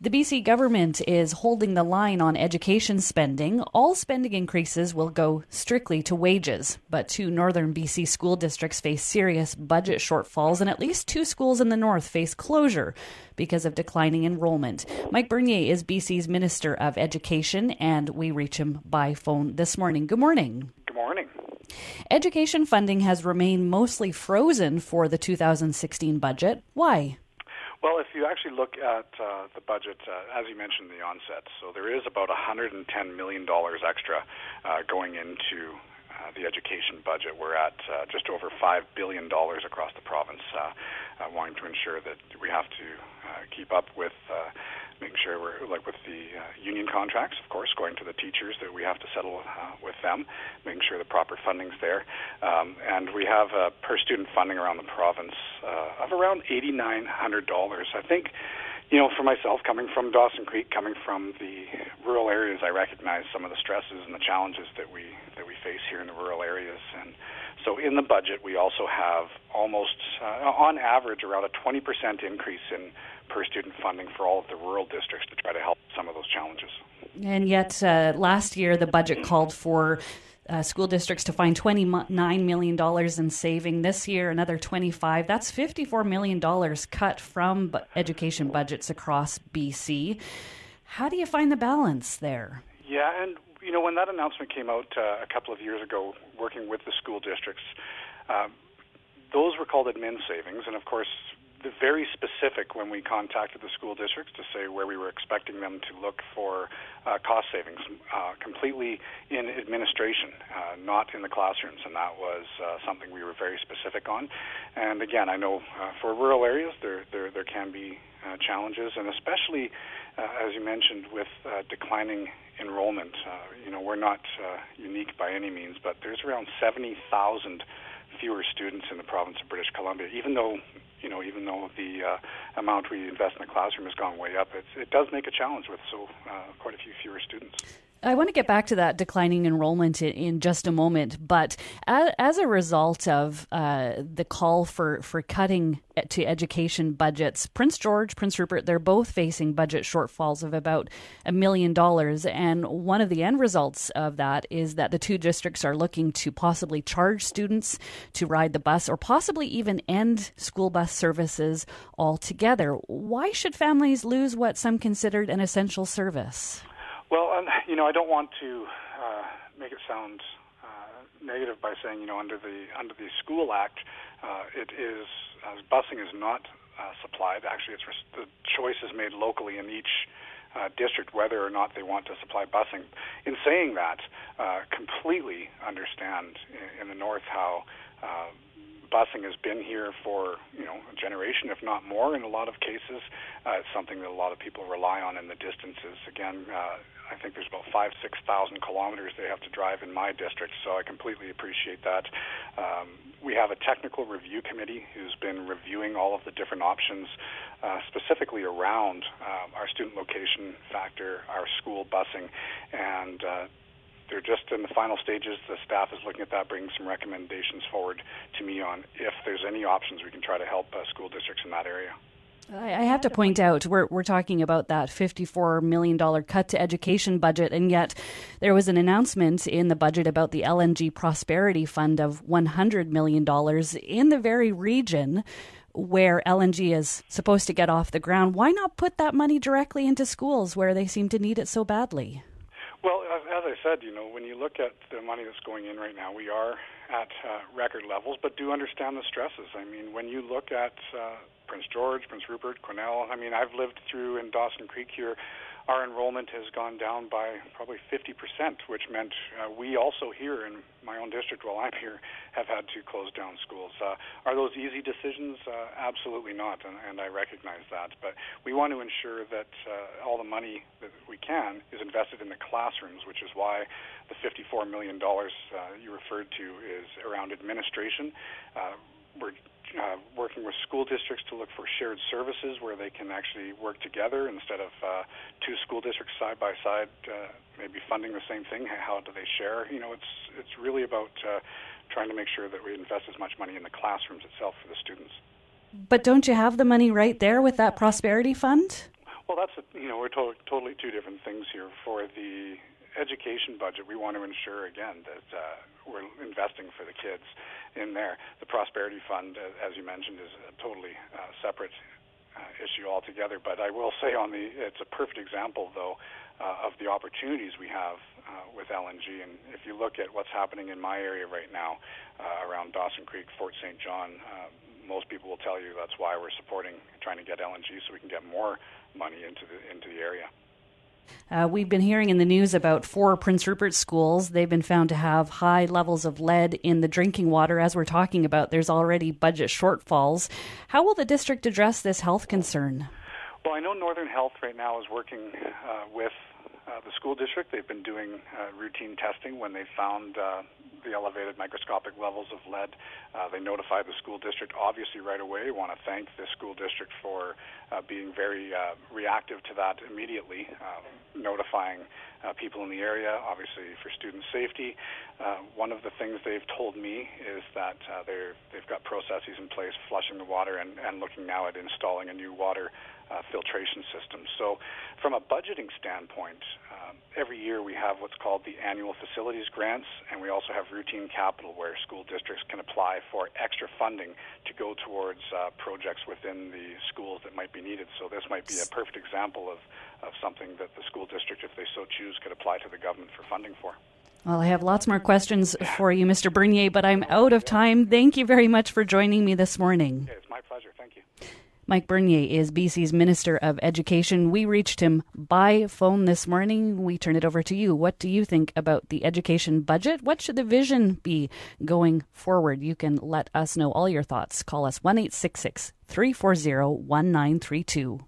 The BC government is holding the line on education spending. All spending increases will go strictly to wages, but two northern BC school districts face serious budget shortfalls, and at least two schools in the north face closure because of declining enrollment. Mike Bernier is BC's Minister of Education, and we reach him by phone this morning. Good morning. Good morning. Education funding has remained mostly frozen for the 2016 budget. Why? Well, if you actually look at the budget, as you mentioned in the onset, so there is about $110 million extra going into the education budget. We're at just over $5 billion across the province, wanting to ensure that we have to keep up with making sure we're, like with the union contracts, of course, going to the teachers, that we have to settle with them, making sure the proper funding's there. And we have per student funding around the province of around $8,900. I think, you know, for myself, coming from Dawson Creek, coming from the rural areas, I recognize some of the stresses and the challenges that we face here in the rural areas. And so in the budget, we also have almost, on average, around a 20% increase in per student funding for all of the rural districts to try to help some of those challenges. And yet, last year, the budget called for school districts to find $29 million in saving. This year, another $25. That's $54 million cut from education budgets across BC. How do you find the balance there? Yeah, and you know, when that announcement came out a couple of years ago, working with the school districts, those were called admin savings, and of course, the very specific when we contacted the school districts to say where we were expecting them to look for cost savings, completely in administration, not in the classrooms, and that was something we were very specific on. And again, I know for rural areas there can be challenges, and especially as you mentioned with declining enrollment. You know, we're not unique by any means, but there's around 70,000 fewer students in the province of British Columbia, even though the amount we invest in the classroom has gone way up, it does make a challenge with quite a few fewer students. I want to get back to that declining enrollment in just a moment, but as a result of the call for cutting to education budgets, Prince George, Prince Rupert, they're both facing budget shortfalls of about $1 million, and one of the end results of that is that the two districts are looking to possibly charge students to ride the bus or possibly even end school bus services altogether. Why should families lose what some considered an essential service? Well, you know, I don't want to make it sound negative by saying, you know, under the School Act, busing is not supplied. Actually, the choice is made locally in each district whether or not they want to supply busing. In saying that, completely understand in the north how busing has been here for, you know, a generation, if not more, in a lot of cases. It's something that a lot of people rely on in the distances. Again, I think there's about 6,000 kilometers they have to drive in my district, so I completely appreciate that. We have a technical review committee who's been reviewing all of the different options, specifically around our student location factor, our school busing, and they're just in the final stages. The staff is looking at that, bringing some recommendations forward to me on if there's any options we can try to help school districts in that area. I have to point out, we're talking about that $54 million cut to education budget, and yet there was an announcement in the budget about the LNG Prosperity Fund of $100 million in the very region where LNG is supposed to get off the ground. Why not put that money directly into schools where they seem to need it so badly? Well, as I said, you know, when you look at the money that's going in right now, we are at record levels, but do understand the stresses. I mean, when you look at Prince George, Prince Rupert, Quesnel, I mean, I've lived through in Dawson Creek here, our enrollment has gone down by probably 50%, which meant we also here in my own district, while I'm here, have had to close down schools. Are those easy decisions? Absolutely not, and I recognize that. But we want to ensure that all the money that we can is invested in the classrooms, which is why the $54 million you referred to is around administration. We're working with school districts to look for shared services where they can actually work together instead of two school districts side by side, maybe funding the same thing. How do they share? You know, it's really about trying to make sure that we invest as much money in the classrooms itself for the students. But don't you have the money right there with that prosperity fund? Well, we're totally two different things here. For the education budget, we want to ensure, again, that we're investing for the kids in there. The Prosperity Fund, as you mentioned, is a totally separate issue altogether. But I will say it's a perfect example, though, of the opportunities we have with LNG. And if you look at what's happening in my area right now around Dawson Creek, Fort St. John, most people will tell you that's why we're trying to get LNG so we can get more money into the area. We've been hearing in the news about 4 Prince Rupert schools. They've been found to have high levels of lead in the drinking water. As we're talking about, there's already budget shortfalls. How will the district address this health concern? Well, I know Northern Health right now is working with the school district. They've been doing routine testing when they found the elevated microscopic levels of lead. They notified the school district obviously right away. I want to thank the school district for being very reactive to that immediately, notifying people in the area, obviously for student safety. One of the things they've told me is that they've got processes in place flushing the water and looking now at installing a new water filtration system. So from a budgeting standpoint, every year we have what's called the annual facilities grants, and we also have routine capital where school districts can apply for extra funding to go towards projects within the schools that might be needed. So this might be a perfect example of something that the school district, if they so choose, could apply to the government for funding for. Well, I have lots more questions for you, Mr. Bernier, but I'm out of time. Thank you very much for joining me this morning. Okay, it's my pleasure. Thank you. Mike Bernier is BC's Minister of Education. We reached him by phone this morning. We turn it over to you. What do you think about the education budget? What should the vision be going forward? You can let us know all your thoughts. Call us 1-866-340-1932.